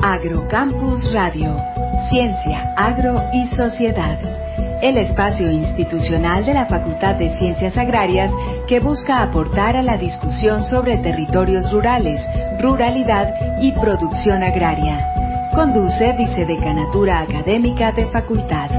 Agrocampus Radio, Ciencia, Agro y Sociedad. El espacio institucional de la Facultad de Ciencias Agrarias que busca aportar a la discusión sobre territorios rurales, ruralidad y producción agraria. Conduce Vicedecanatura Académica de Facultad.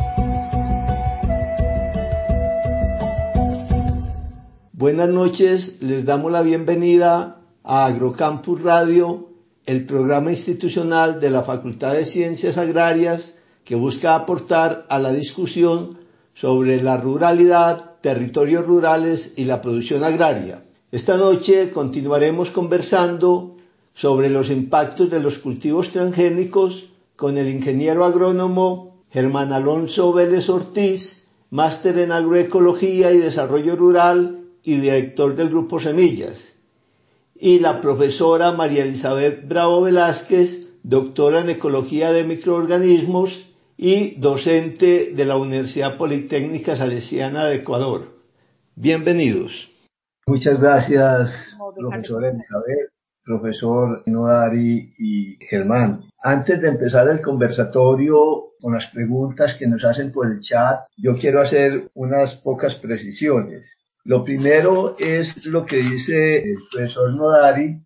Buenas noches, les damos la bienvenida a Agrocampus Radio, el programa institucional de la Facultad de Ciencias Agrarias que busca aportar a la discusión sobre la ruralidad, territorios rurales y la producción agraria. Esta noche continuaremos conversando sobre los impactos de los cultivos transgénicos con el ingeniero agrónomo Germán Alonso Vélez Ortiz, máster en agroecología y desarrollo rural y director del Grupo Semillas, y la profesora María Elizabeth Bravo Velázquez, doctora en ecología de microorganismos y docente de la Universidad Politécnica Salesiana de Ecuador. Bienvenidos. Muchas gracias, profesora Elizabeth, profesor Nodari y Germán. Antes de empezar el conversatorio con las preguntas que nos hacen por el chat, yo quiero hacer unas pocas precisiones. Lo primero es lo que dice el profesor Nodari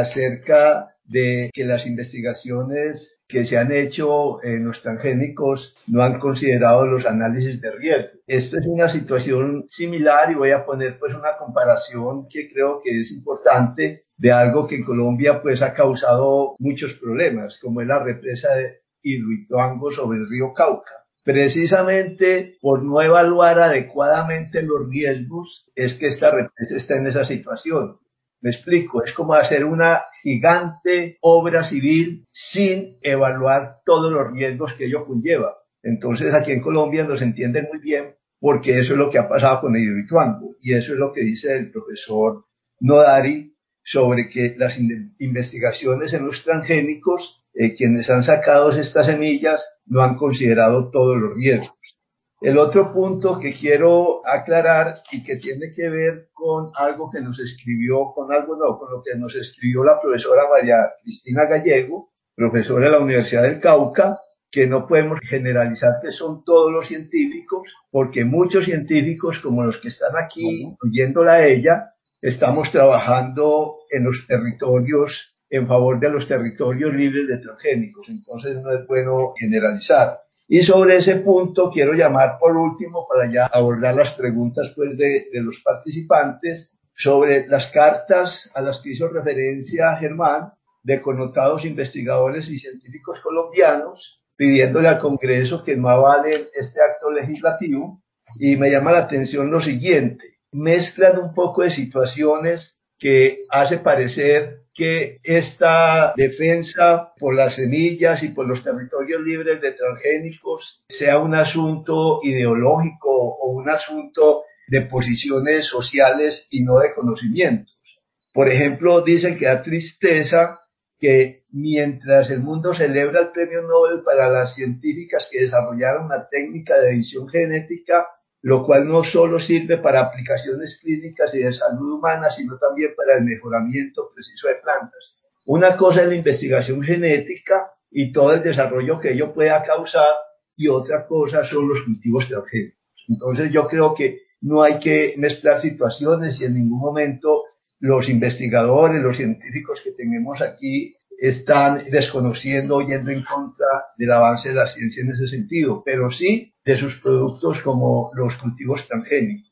acerca de que las investigaciones que se han hecho en los transgénicos no han considerado los análisis de riesgo. Esto es una situación similar y voy a poner pues una comparación que creo que es importante de algo que en Colombia pues ha causado muchos problemas, como es la represa de Hidroituango sobre el río Cauca. Precisamente por no evaluar adecuadamente los riesgos es que esta represa está en esa situación. Me explico, es como hacer una gigante obra civil sin evaluar todos los riesgos que ello conlleva. Entonces aquí en Colombia nos entienden muy bien porque eso es lo que ha pasado con el Hidroituango y eso es lo que dice el profesor Nodari sobre que las investigaciones en los transgénicos, quienes han sacado estas semillas no han considerado todos los riesgos. El otro punto que quiero aclarar y que tiene que ver con algo que nos escribió, con lo que nos escribió la profesora María Cristina Gallego, profesora de la Universidad del Cauca, que no podemos generalizar que son todos los científicos, porque muchos científicos como los que están aquí, oyéndola a ella, estamos trabajando en los territorios, en favor de los territorios libres de transgénicos, entonces no es bueno generalizar. Y sobre ese punto quiero llamar por último para ya abordar las preguntas pues de los participantes sobre las cartas a las que hizo referencia Germán de connotados investigadores y científicos colombianos pidiéndole al Congreso que no avalen este acto legislativo, y me llama la atención lo siguiente: mezclan un poco de situaciones que hace parecer que esta defensa por las semillas y por los territorios libres de transgénicos sea un asunto ideológico o un asunto de posiciones sociales y no de conocimientos. Por ejemplo, dicen que da tristeza que mientras el mundo celebra el premio Nobel para las científicas que desarrollaron la técnica de edición genética, lo cual no solo sirve para aplicaciones clínicas y de salud humana, sino también para el mejoramiento preciso de plantas. Una cosa es la investigación genética y todo el desarrollo que ello pueda causar, y otra cosa son los cultivos transgénicos. Entonces yo creo que no hay que mezclar situaciones y en ningún momento los investigadores, los científicos que tenemos aquí están desconociendo o yendo en contra del avance de la ciencia en ese sentido, pero sí de sus productos como los cultivos transgénicos.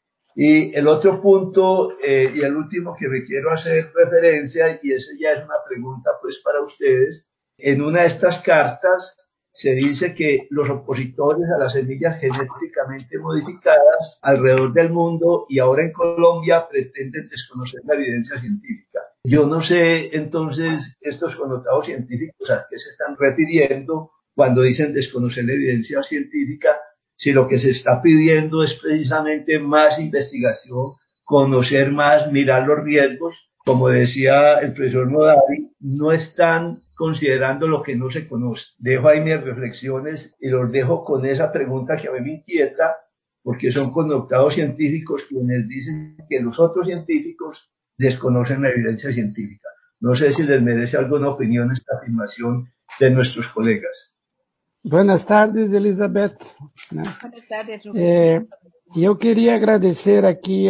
Y el otro punto y el último que me quiero hacer referencia, y ese ya es una pregunta pues para ustedes, en una de estas cartas se dice que los opositores a las semillas genéticamente modificadas alrededor del mundo y ahora en Colombia pretenden desconocer la evidencia científica. Yo no sé entonces estos connotados científicos a qué se están refiriendo cuando dicen desconocer la evidencia científica, si lo que se está pidiendo es precisamente más investigación, conocer más, mirar los riesgos. Como decía el profesor Nodari, no están considerando lo que no se conoce. Dejo ahí mis reflexiones y los dejo con esa pregunta que a mí me inquieta, porque son connotados científicos quienes dicen que los otros científicos desconocen la evidencia científica. No sé si les merece alguna opinión esta afirmación de nuestros colegas. Buenas tardes, Elizabeth. Buenas tardes, Rubén. Eu queria agradecer aqui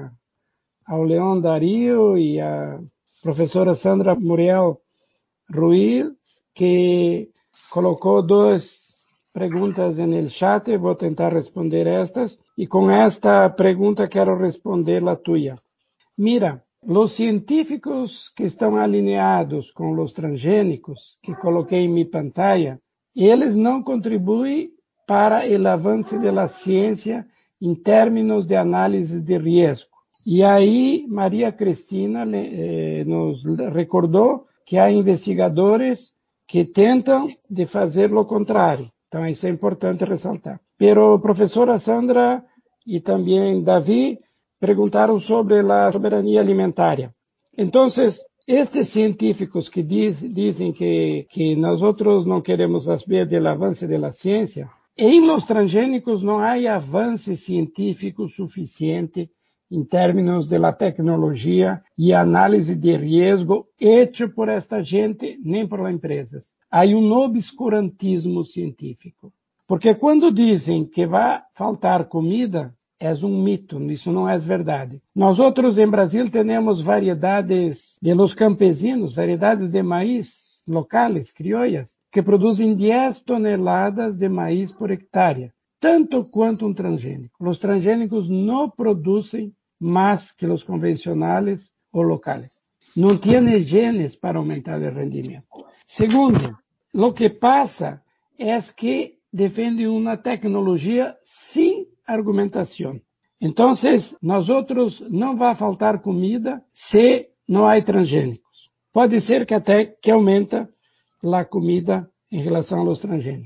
ao Leão Dario e à professora Sandra Muriel Ruiz, que colocou duas perguntas no chat. Eu vou tentar responder estas. E com esta pergunta quero responder a tua. Mira, os científicos que estão alinhados com os transgênicos, que coloquei em minha pantalla, eles não contribuem para o avanço da ciência em termos de análise de risco. E aí, Maria Cristina nos recordou que há investigadores que tentam de fazer o contrário. Então, isso é importante ressaltar. Pero, professora Sandra e também Davi perguntaram sobre a soberania alimentar. Então, estes científicos que dizem que nós outros não queremos saber do avanço da ciência, em los transgênicos não há avanço científico suficiente em termos de tecnologia e análise de risco hecho por esta gente, nem por empresas. Há obscurantismo científico. Porque quando dizem que vai faltar comida, é mito, isso não é verdade. Nós outros em Brasil temos variedades de los campesinos, variedades de maíz locais, criollas, que produzem 10 toneladas de maíz por hectare, tanto quanto transgênico. Os transgênicos não produzem mais que os convencionais ou locais. Não têm genes para aumentar o rendimento. Segundo, o que passa é que defendem uma tecnologia sem argumentação. Então, nós outros não vai faltar comida se não há transgênicos. Pode ser que até que aumenta a comida em relação aos transgênicos.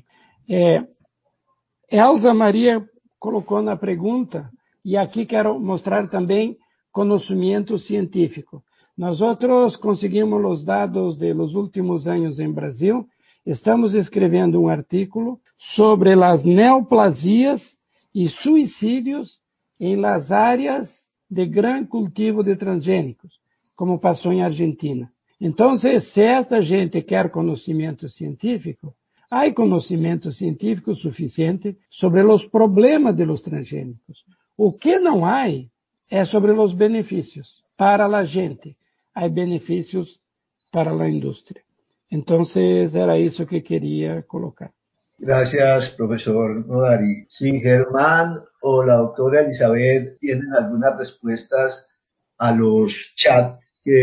Elza Maria colocou na pergunta, e aqui quero mostrar também conhecimento científico. Nós outros conseguimos os dados dos últimos anos em Brasil. Estamos escrevendo um artigo sobre as neoplasias e suicídios em las áreas de grande cultivo de transgênicos, como passou em Argentina. Então, se esta gente quer conhecimento científico, há conhecimento científico suficiente sobre os problemas dos transgênicos. O que não há é sobre os benefícios para a gente. Há benefícios para a indústria. Então, era isso que queria colocar. Gracias, profesor Nodari. Si Germán o la doctora Elizabeth tienen algunas respuestas a los chats,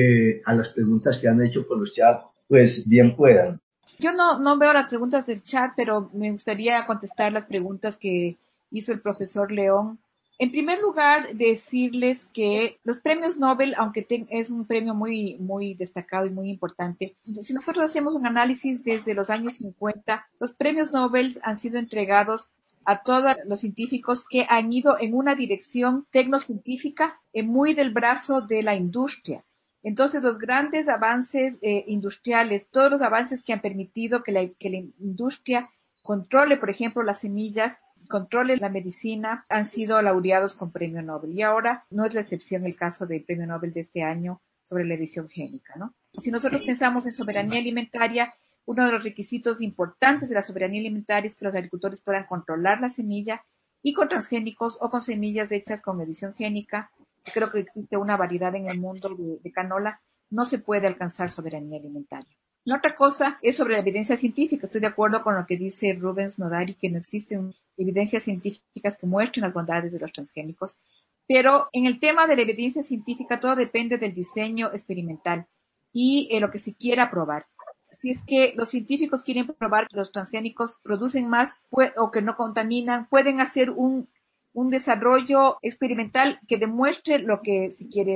a las preguntas que han hecho por los chats, pues bien puedan. Yo no veo las preguntas del chat, pero me gustaría contestar las preguntas que hizo el profesor León. En primer lugar, decirles que los premios Nobel, aunque es un premio muy, muy destacado y muy importante, si nosotros hacemos un análisis desde los años 50, los premios Nobel han sido entregados a todos los científicos que han ido en una dirección tecnocientífica muy del brazo de la industria. Entonces, los grandes avances industriales, todos los avances que han permitido que la industria controle, por ejemplo, las semillas, controle la medicina, han sido laureados con premio Nobel. Y ahora no es la excepción el caso del premio Nobel de este año sobre la edición génica, ¿no? Si nosotros pensamos en soberanía alimentaria, uno de los requisitos importantes de la soberanía alimentaria es que los agricultores puedan controlar la semilla y con transgénicos o con semillas hechas con edición génica. Creo que existe una variedad en el mundo de canola. No se puede alcanzar soberanía alimentaria. La otra cosa es sobre la evidencia científica. Estoy de acuerdo con lo que dice Rubens Nodari, que no existen evidencias científicas que muestren las bondades de los transgénicos. Pero en el tema de la evidencia científica todo depende del diseño experimental y lo que se quiera probar. Si es que los científicos quieren probar que los transgénicos producen más o que no contaminan, pueden hacer un desarrollo experimental que demuestre lo que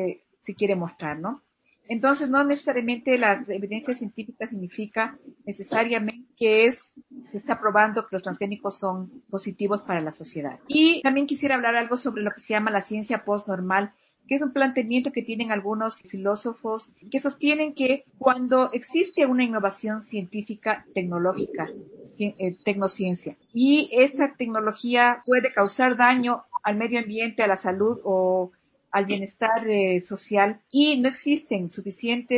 se quiere mostrar, ¿no? Entonces, no necesariamente la evidencia científica significa necesariamente que se está probando que los transgénicos son positivos para la sociedad. Y también quisiera hablar algo sobre lo que se llama la ciencia postnormal, que es un planteamiento que tienen algunos filósofos que sostienen que cuando existe una innovación científica tecnológica, tecnociencia, y esa tecnología puede causar daño al medio ambiente, a la salud o al bienestar social y no existen suficientes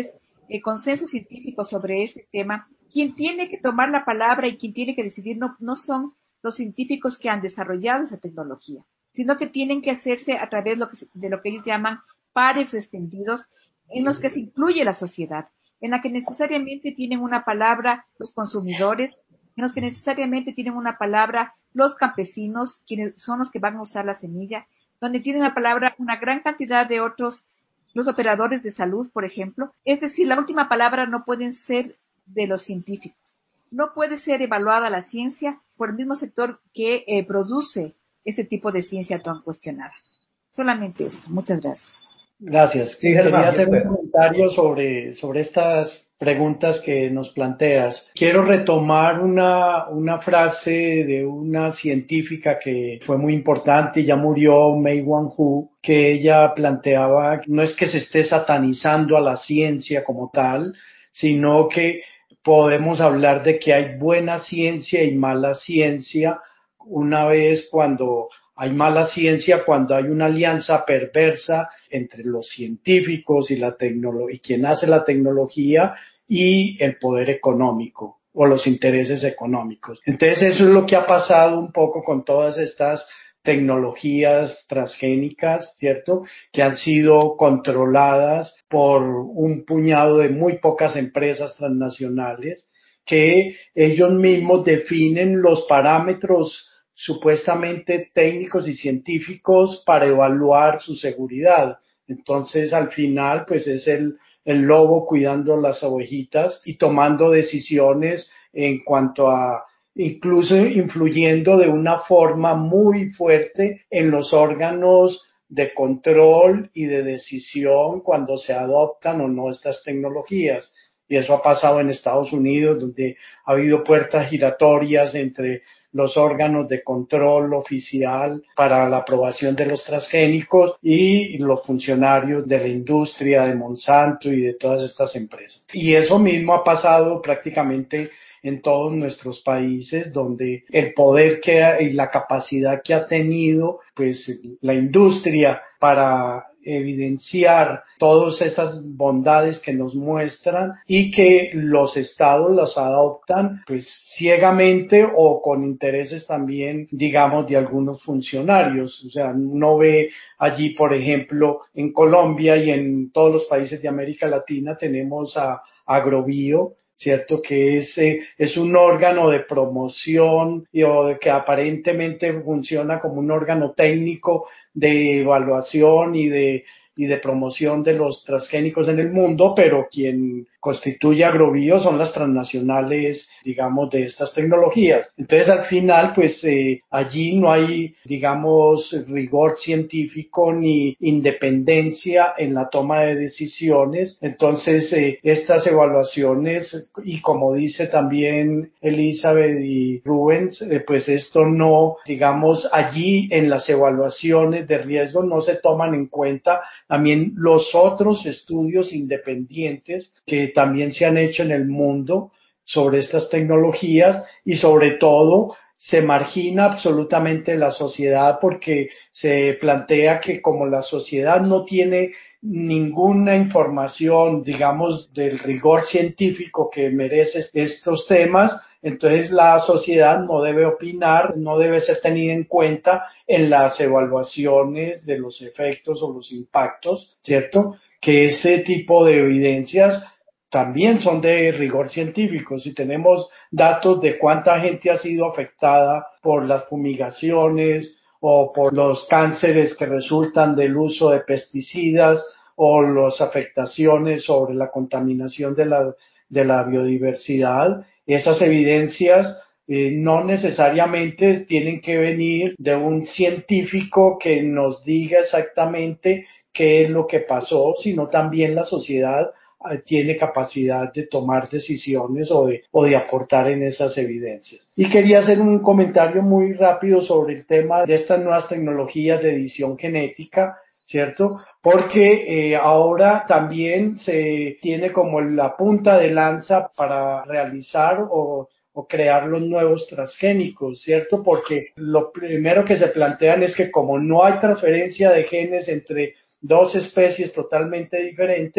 consenso científico sobre este tema, quien tiene que tomar la palabra y quien tiene que decidir no son los científicos que han desarrollado esa tecnología, sino que tienen que hacerse a través de lo que ellos llaman pares extendidos, en los que se incluye la sociedad, en la que necesariamente tienen una palabra los consumidores, en los que necesariamente tienen una palabra los campesinos, quienes son los que van a usar la semilla, donde tienen la palabra una gran cantidad de otros, los operadores de salud, por ejemplo. Es decir, la última palabra no pueden ser de los científicos. No puede ser evaluada la ciencia por el mismo sector que produce ese tipo de ciencia tan cuestionada. Solamente esto. Muchas gracias. Gracias. Sí, Quería Germán, hacer un comentario sobre estas preguntas que nos planteas. Quiero retomar una frase de una científica que fue muy importante y ya murió, Mei Wanhu, que ella planteaba, no es que se esté satanizando a la ciencia como tal, sino que podemos hablar de que hay buena ciencia y mala ciencia una vez cuando hay mala ciencia, cuando hay una alianza perversa entre los científicos y y quien hace la tecnología y el poder económico o los intereses económicos. Entonces eso es lo que ha pasado un poco con todas estas tecnologías transgénicas, ¿cierto? Que han sido controladas por un puñado de muy pocas empresas transnacionales que ellos mismos definen los parámetros supuestamente técnicos y científicos para evaluar su seguridad. Entonces, al final, pues es el lobo cuidando las ovejitas y tomando decisiones en cuanto a incluso influyendo de una forma muy fuerte en los órganos de control y de decisión cuando se adoptan o no estas tecnologías. Y eso ha pasado en Estados Unidos, donde ha habido puertas giratorias entre los órganos de control oficial para la aprobación de los transgénicos y los funcionarios de la industria de Monsanto y de todas estas empresas. Y eso mismo ha pasado prácticamente en todos nuestros países, donde el poder y la capacidad que ha tenido pues la industria para evidenciar todas esas bondades que nos muestran y que los estados las adoptan pues ciegamente o con intereses también digamos de algunos funcionarios. O sea, uno ve allí por ejemplo en Colombia y en todos los países de América Latina tenemos a Agrobio, ¿cierto? Que es un órgano de promoción o que aparentemente funciona como un órgano técnico de evaluación y de promoción de los transgénicos en el mundo, pero quien constituye Agrobio son las transnacionales, digamos, de estas tecnologías. Entonces, al final, pues allí no hay, digamos, rigor científico ni independencia en la toma de decisiones. Entonces, estas evaluaciones, y como dice también Elizabeth y Rubens, pues esto no, digamos, allí en las evaluaciones de riesgo no se toman en cuenta también los otros estudios independientes que también se han hecho en el mundo sobre estas tecnologías y sobre todo se margina absolutamente la sociedad porque se plantea que como la sociedad no tiene ninguna información, digamos, del rigor científico que merece estos temas, entonces la sociedad no debe opinar, no debe ser tenida en cuenta en las evaluaciones de los efectos o los impactos, ¿cierto? Que ese tipo de evidencias también son de rigor científico. Si tenemos datos de cuánta gente ha sido afectada por las fumigaciones o por los cánceres que resultan del uso de pesticidas o las afectaciones sobre la contaminación de la biodiversidad, esas evidencias no necesariamente tienen que venir de un científico que nos diga exactamente qué es lo que pasó, sino también la sociedad tiene capacidad de tomar decisiones o de aportar en esas evidencias. Y quería hacer un comentario muy rápido sobre el tema de estas nuevas tecnologías de edición genética, ¿cierto? Porque ahora también se tiene como la punta de lanza para realizar o crear los nuevos transgénicos, ¿cierto? Porque lo primero que se plantean es que como no hay transferencia de genes entre dos especies totalmente diferentes,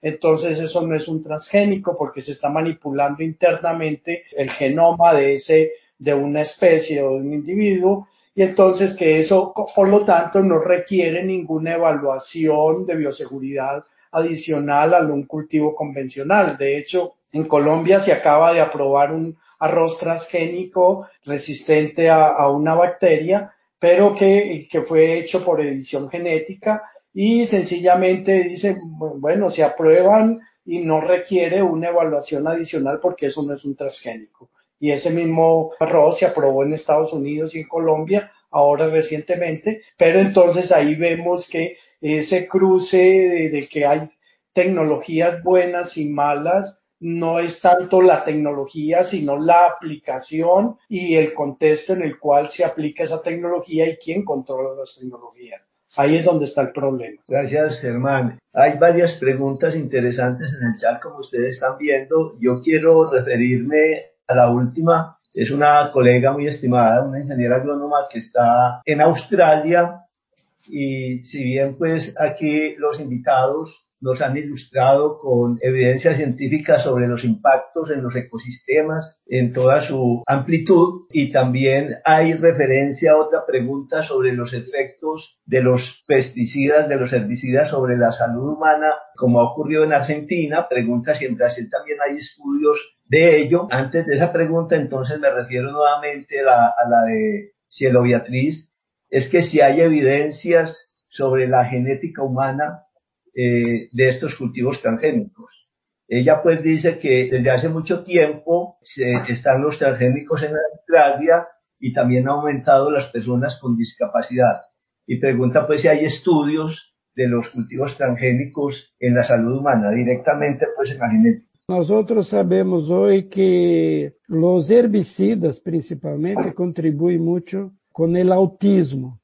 entonces eso no es un transgénico porque se está manipulando internamente el genoma de una especie o de un individuo, y entonces que eso, por lo tanto, no requiere ninguna evaluación de bioseguridad adicional a un cultivo convencional. De hecho, en Colombia se acaba de aprobar un arroz transgénico resistente a una bacteria, pero que fue hecho por edición genética, y sencillamente dice, bueno, se aprueban y no requiere una evaluación adicional porque eso no es un transgénico. Y ese mismo arroz se aprobó en Estados Unidos y en Colombia ahora recientemente, pero entonces ahí vemos que ese cruce de que hay tecnologías buenas y malas no es tanto la tecnología, sino la aplicación y el contexto en el cual se aplica esa tecnología y quién controla las tecnologías. Ahí es donde está el problema. Gracias, Germán. Hay varias preguntas interesantes en el chat, como ustedes están viendo. Yo quiero referirme a la última. Es una colega muy estimada, una ingeniera agrónoma que está en Australia, y si bien pues aquí los invitados nos han ilustrado con evidencia científica sobre los impactos en los ecosistemas en toda su amplitud, y también hay referencia a otra pregunta sobre los efectos de los pesticidas, de los herbicidas sobre la salud humana, como ha ocurrido en Argentina. Pregunta si en Brasil también hay estudios de ello. Antes de esa pregunta, entonces me refiero nuevamente a la de Cielo Beatriz, es que si hay evidencias sobre la genética humana de estos cultivos transgénicos. Ella pues dice que desde hace mucho tiempo están los transgénicos en Australia y también ha aumentado las personas con discapacidad. Y pregunta pues si hay estudios de los cultivos transgénicos en la salud humana, directamente pues en la genética. Nosotros sabemos hoy que los herbicidas principalmente contribuyen mucho con el autismo,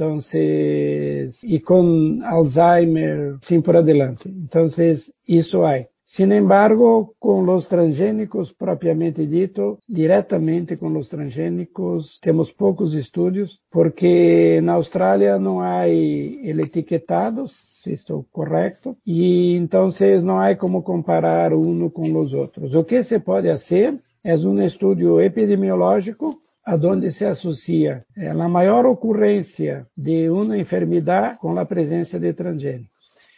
entonces, y con Alzheimer, sin por adelante. Entonces, eso hay. Sin embargo, con los transgénicos propiamente dito, directamente con los transgénicos, tenemos pocos estudios, porque en Australia no hay el etiquetado, si estoy correcto, y entonces no hay como comparar uno con los otros. Lo que se puede hacer es un estudio epidemiológico a donde se asocia la maior ocorrência de uma enfermidade com a presença de transgênicos.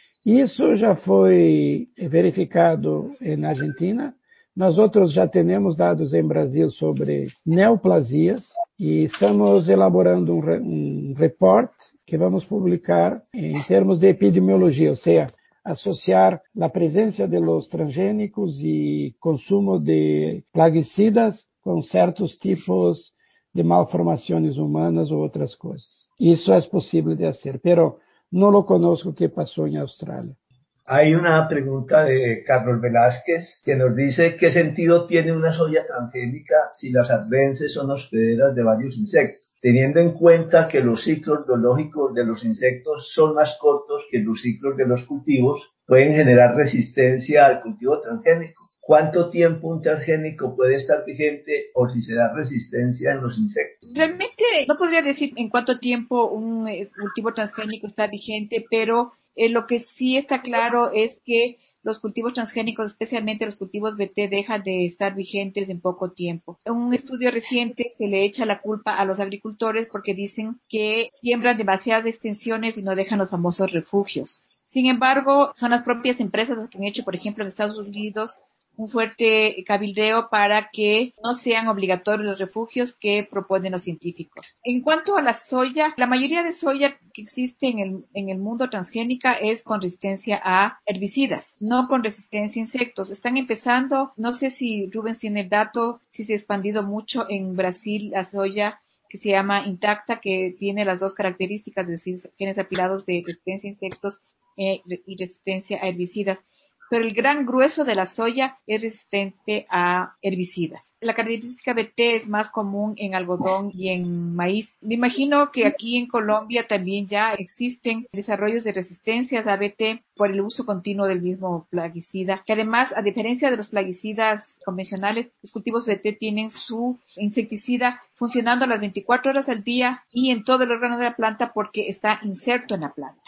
Isso já foi verificado na Argentina. Nós outros já temos dados em Brasil sobre neoplasias e estamos elaborando um report que vamos publicar em termos de epidemiologia, ou seja, associar a presença de los transgênicos e consumo de plaguicidas com certos tipos de malformações humanas ou outras coisas. Isso é possível de fazer, pero no lo conozco que pasó en Australia. Hay una pregunta de Carlos Velázquez que nos dice qué sentido tiene una soya transgénica si las arbences son hospederas de varios insectos, teniendo en cuenta que los ciclos biológicos de los insectos son más cortos que los ciclos de los cultivos, pueden generar resistencia al cultivo transgénico. ¿Cuánto tiempo un transgénico puede estar vigente o si se da resistencia en los insectos? Realmente no podría decir en cuánto tiempo un cultivo transgénico está vigente, pero lo que sí está claro es que los cultivos transgénicos, especialmente los cultivos BT, dejan de estar vigentes en poco tiempo. En un estudio reciente se le echa la culpa a los agricultores porque dicen que siembran demasiadas extensiones y no dejan los famosos refugios. Sin embargo, son las propias empresas las que han hecho, por ejemplo, en Estados Unidos, un fuerte cabildeo para que no sean obligatorios los refugios que proponen los científicos. En cuanto a la soya, la mayoría de soya que existe en el mundo transgénica es con resistencia a herbicidas, no con resistencia a insectos. Están empezando, no sé si Rubens tiene el dato, si se ha expandido mucho en Brasil la soya que se llama intacta, que tiene las dos características, es decir, genes apilados de resistencia a insectos y resistencia a herbicidas. Pero el gran grueso de la soya es resistente a herbicidas. La característica BT es más común en algodón y en maíz. Me imagino que aquí en Colombia también ya existen desarrollos de resistencias a BT por el uso continuo del mismo plaguicida, que además, a diferencia de los plaguicidas convencionales, los cultivos BT tienen su insecticida funcionando las 24 horas al día y en todo el órgano de la planta porque está inserto en la planta, ¿no?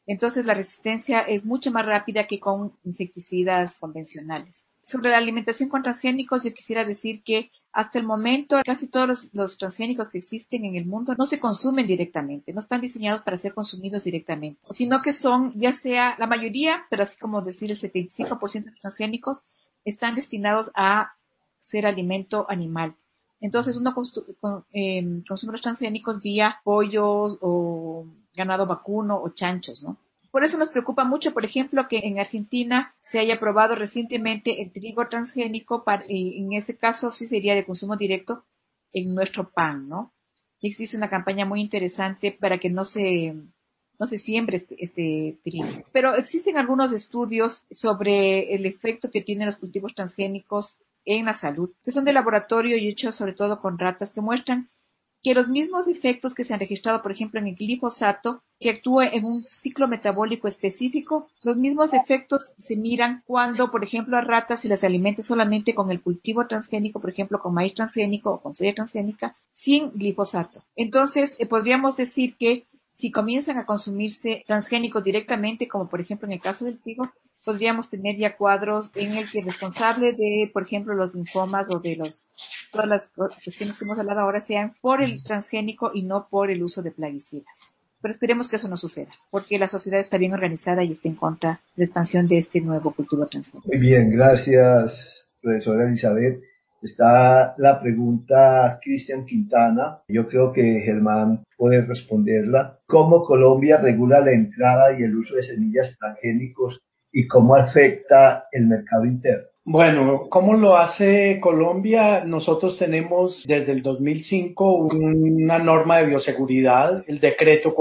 Entonces la resistencia es mucho más rápida que con insecticidas convencionales. Sobre la alimentación con transgénicos, yo quisiera decir que hasta el momento casi todos los transgénicos que existen en el mundo no se consumen directamente, no están diseñados para ser consumidos directamente, sino que son, ya sea la mayoría, pero así como decir el 75% de transgénicos, están destinados a ser alimento animal. Entonces uno consume los transgénicos vía pollos o ganado vacuno o chanchos, ¿no? Por eso nos preocupa mucho, por ejemplo, que en Argentina se haya aprobado recientemente el trigo transgénico, en ese caso sí sería de consumo directo en nuestro pan, ¿no? Y existe una campaña muy interesante para que no se siembre este trigo. Pero existen algunos estudios sobre el efecto que tienen los cultivos transgénicos en la salud, que son de laboratorio y hechos sobre todo con ratas, que muestran que los mismos efectos que se han registrado, por ejemplo, en el glifosato, que actúa en un ciclo metabólico específico, los mismos efectos se miran cuando, por ejemplo, a ratas se las alimenta solamente con el cultivo transgénico, por ejemplo, con maíz transgénico o con soya transgénica, sin glifosato. Entonces, podríamos decir que si comienzan a consumirse transgénicos directamente, como por ejemplo en el caso del trigo, podríamos tener ya cuadros en el que el responsable de, por ejemplo, los linfomas o de todas las cuestiones que hemos hablado ahora sean por el transgénico y no por el uso de plaguicidas. Pero esperemos que eso no suceda, porque la sociedad está bien organizada y está en contra de la expansión de este nuevo cultivo transgénico. Muy bien, gracias, profesora Elizabeth. Está la pregunta Cristian Quintana. Yo creo que Germán puede responderla. ¿Cómo Colombia regula la entrada y el uso de semillas transgénicos y cómo afecta el mercado interno? Bueno, ¿cómo lo hace Colombia? Nosotros tenemos desde el 2005 una norma de bioseguridad, el decreto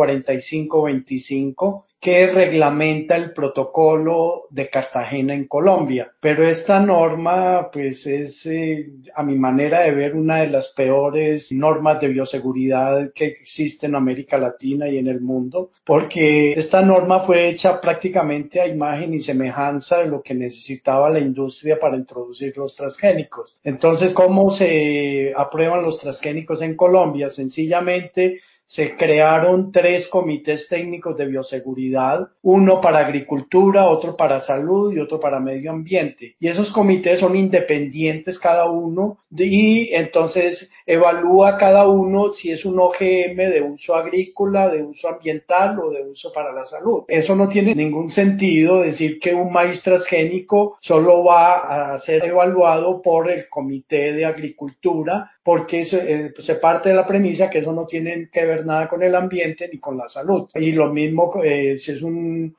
4525, que reglamenta el protocolo de Cartagena en Colombia. Pero esta norma, pues es, a mi manera de ver, una de las peores normas de bioseguridad que existe en América Latina y en el mundo, porque esta norma fue hecha prácticamente a imagen y semejanza de lo que necesitaba la industria para introducir los transgénicos. Entonces, ¿cómo se aprueban los transgénicos en Colombia? Sencillamente se crearon 3 comités técnicos de bioseguridad, uno para agricultura, otro para salud y otro para medio ambiente. Y esos comités son independientes cada uno y entonces evalúa cada uno si es un OGM de uso agrícola, de uso ambiental o de uso para la salud. Eso no tiene ningún sentido decir que un maíz transgénico solo va a ser evaluado por el comité de agricultura, porque se parte de la premisa que eso no tiene que ver nada con el ambiente ni con la salud. Y lo mismo si es un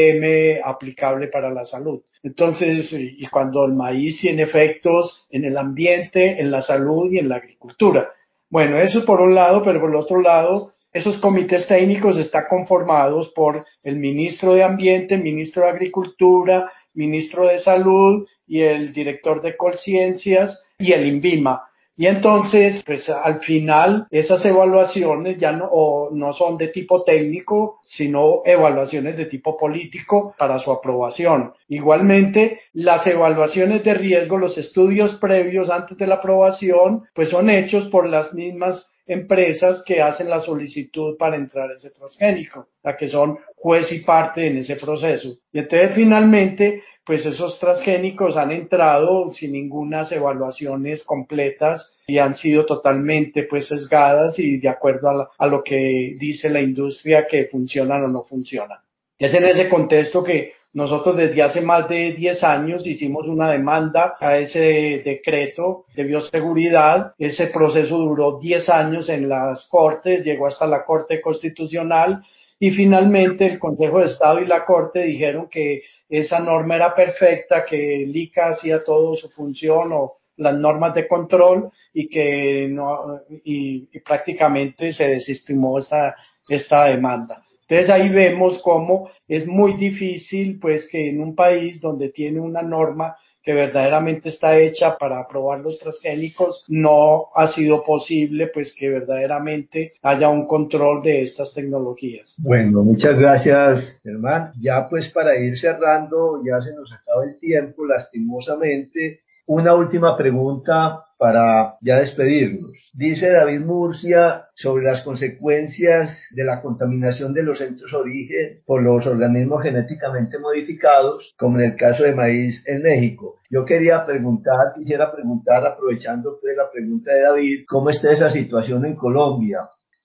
OGM aplicable para la salud. Entonces, y cuando el maíz tiene efectos en el ambiente, en la salud y en la agricultura. Bueno, eso por un lado, pero por el otro lado, esos comités técnicos están conformados por el ministro de Ambiente, ministro de Agricultura, ministro de Salud y el director de Colciencias y el INVIMA. Y entonces, pues al final, esas evaluaciones ya no son de tipo técnico, sino evaluaciones de tipo político para su aprobación. Igualmente, las evaluaciones de riesgo, los estudios previos antes de la aprobación, pues son hechos por las mismas empresas que hacen la solicitud para entrar a ese transgénico, la que son juez y parte en ese proceso. Y entonces, finalmente, pues esos transgénicos han entrado sin ningunas evaluaciones completas y han sido totalmente pues sesgadas y de acuerdo a lo que dice la industria que funcionan o no funcionan. Es en ese contexto que nosotros desde hace más de 10 años hicimos una demanda a ese decreto de bioseguridad. Ese proceso duró 10 años en las Cortes, llegó hasta la Corte Constitucional y finalmente el Consejo de Estado y la Corte dijeron que esa norma era perfecta, que el ICA hacía todo su función o las normas de control y que no, y prácticamente se desestimó esta demanda. Entonces ahí vemos cómo es muy difícil pues que en un país donde tiene una norma que verdaderamente está hecha para aprobar los transgénicos, no ha sido posible pues que verdaderamente haya un control de estas tecnologías. Bueno, muchas gracias, Germán. Ya pues para ir cerrando, ya se nos acaba el tiempo, lastimosamente, una última pregunta para ya despedirnos. Dice David Murcia sobre las consecuencias de la contaminación de los centros de origen por los organismos genéticamente modificados, como en el caso de maíz en México. Yo quisiera preguntar, aprovechando pues la pregunta de David, ¿cómo está esa situación en Colombia?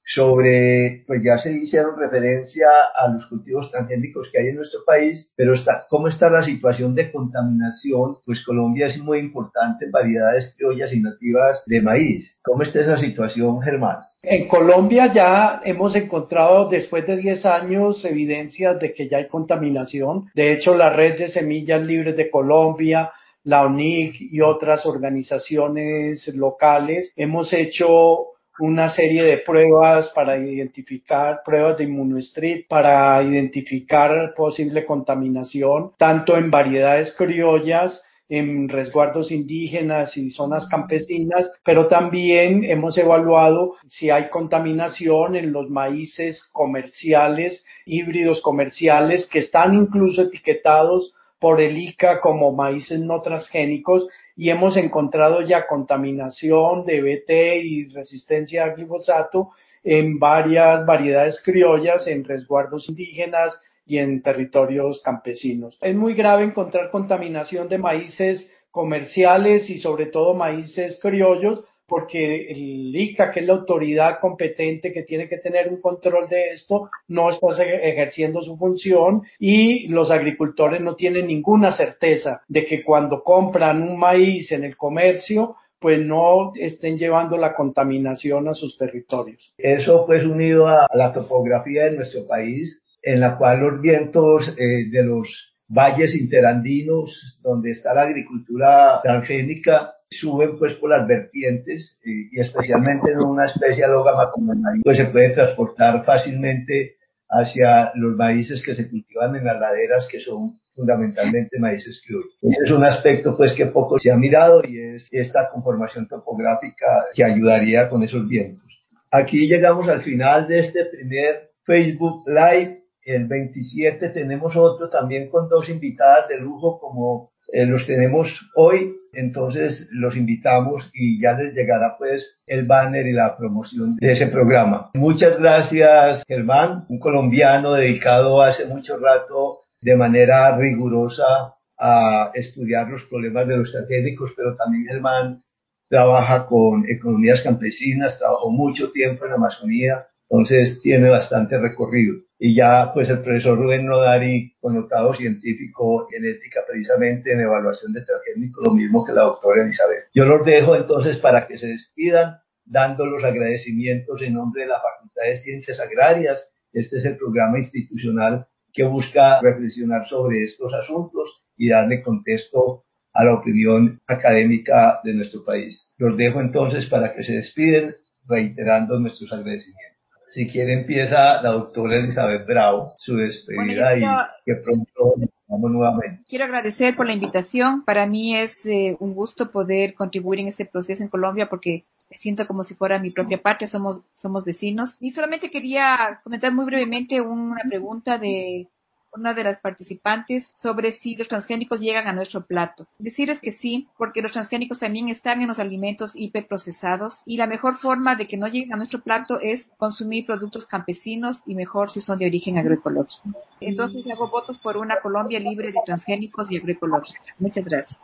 Pues ya se hicieron referencia a los cultivos transgénicos que hay en nuestro país, pero ¿cómo está la situación de contaminación? Pues Colombia es muy importante en variedades criollas y nativas de maíz. ¿Cómo está esa situación, Germán? En Colombia ya hemos encontrado, después de 10 años, evidencias de que ya hay contaminación. De hecho, la Red de Semillas Libres de Colombia, la ONIC y otras organizaciones locales hemos hecho una serie de pruebas para identificar, pruebas de Immunostrip para identificar posible contaminación, tanto en variedades criollas, en resguardos indígenas y zonas campesinas, pero también hemos evaluado si hay contaminación en los maíces comerciales, híbridos comerciales, que están incluso etiquetados por el ICA como maíces no transgénicos, y hemos encontrado ya contaminación de BT y resistencia a glifosato en varias variedades criollas, en resguardos indígenas y en territorios campesinos. Es muy grave encontrar contaminación de maíces comerciales y sobre todo maíces criollos, porque el ICA, que es la autoridad competente que tiene que tener un control de esto, no está ejerciendo su función, y los agricultores no tienen ninguna certeza de que cuando compran un maíz en el comercio, pues no estén llevando la contaminación a sus territorios. Eso pues unido a la topografía de nuestro país, en la cual los vientos de los valles interandinos, donde está la agricultura transgénica, suben pues por las vertientes y especialmente en una especie alógama como el maíz, pues se puede transportar fácilmente hacia los maíces que se cultivan en las laderas, que son fundamentalmente maíces criollos. Ese es un aspecto pues que poco se ha mirado, y es esta conformación topográfica que ayudaría con esos vientos. Aquí llegamos al final de este primer Facebook Live. El 27 tenemos otro también con dos invitadas de lujo como los tenemos hoy, entonces los invitamos y ya les llegará pues el banner y la promoción de ese programa. Muchas gracias, Germán, un colombiano dedicado hace mucho rato de manera rigurosa a estudiar los problemas de los transgénicos, pero también Germán trabaja con economías campesinas, trabajó mucho tiempo en la Amazonía, entonces tiene bastante recorrido. Y ya pues el profesor Rubén Nodari, connotado científico en ética, precisamente en evaluación de transgénicos, lo mismo que la doctora Elizabeth. Yo los dejo entonces para que se despidan, dando los agradecimientos en nombre de la Facultad de Ciencias Agrarias. Este es el programa institucional que busca reflexionar sobre estos asuntos y darle contexto a la opinión académica de nuestro país. Los dejo entonces para que se despiden, reiterando nuestros agradecimientos. Si quiere empieza la doctora Elizabeth Bravo su despedida. Bueno, y que pronto nos vemos nuevamente. Quiero agradecer por la invitación. Para mí es un gusto poder contribuir en este proceso en Colombia, porque me siento como si fuera mi propia patria, somos vecinos. Y solamente quería comentar muy brevemente una pregunta de una de las participantes sobre si los transgénicos llegan a nuestro plato. Decirles que sí, porque los transgénicos también están en los alimentos hiperprocesados, y la mejor forma de que no lleguen a nuestro plato es consumir productos campesinos, y mejor si son de origen agroecológico. Entonces hago votos por una Colombia libre de transgénicos y agroecológica. Muchas gracias.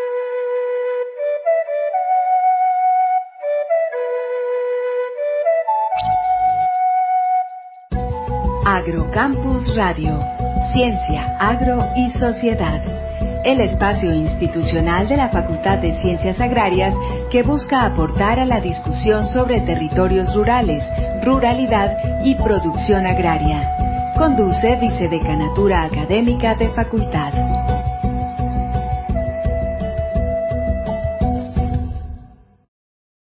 Agrocampus Radio. Ciencia, agro y sociedad. El espacio institucional de la Facultad de Ciencias Agrarias que busca aportar a la discusión sobre territorios rurales, ruralidad y producción agraria. Conduce Vicedecanatura Académica de Facultad.